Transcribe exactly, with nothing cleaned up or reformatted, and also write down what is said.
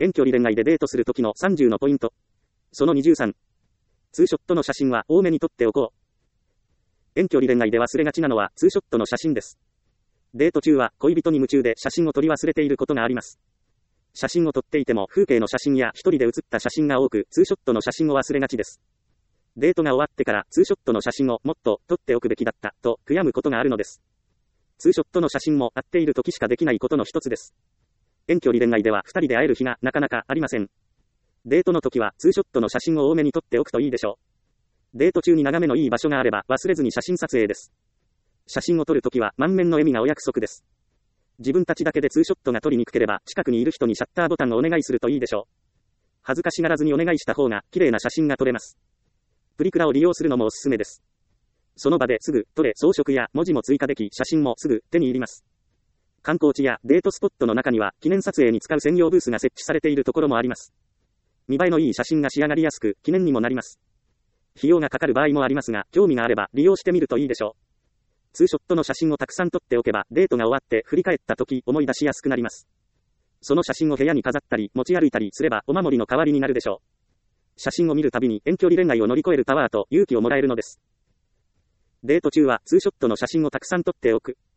遠距離恋愛でデートするときのさんじゅうのポイント。そのにじゅうさん。ツーショットの写真は多めに撮っておこう。遠距離恋愛で忘れがちなのはツーショットの写真です。デート中は恋人に夢中で写真を撮り忘れていることがあります。写真を撮っていても風景の写真や一人で写った写真が多く、ツーショットの写真を忘れがちです。デートが終わってからツーショットの写真をもっと撮っておくべきだったと悔やむことがあるのです。ツーショットの写真も会っている時しかできないことの一つです。遠距離恋愛では二人で会える日がなかなかありません。デートの時はツーショットの写真を多めに撮っておくといいでしょう。デート中に眺めのいい場所があれば忘れずに写真撮影です。写真を撮るときは満面の笑みがお約束です。自分たちだけでツーショットが撮りにくければ近くにいる人にシャッターボタンをお願いするといいでしょう。恥ずかしがらずにお願いした方が綺麗な写真が撮れます。プリクラを利用するのもおすすめです。その場ですぐ撮れ、装飾や文字も追加でき、写真もすぐ手に入ります。観光地やデートスポットの中には記念撮影に使う専用ブースが設置されているところもあります。見栄えのいい写真が仕上がりやすく記念にもなります。費用がかかる場合もありますが、興味があれば利用してみるといいでしょう。ツーショットの写真をたくさん撮っておけば、デートが終わって振り返った時思い出しやすくなります。その写真を部屋に飾ったり持ち歩いたりすればお守りの代わりになるでしょう。写真を見るたびに遠距離恋愛を乗り越えるパワーと勇気をもらえるのです。デート中はツーショットの写真をたくさん撮っておく。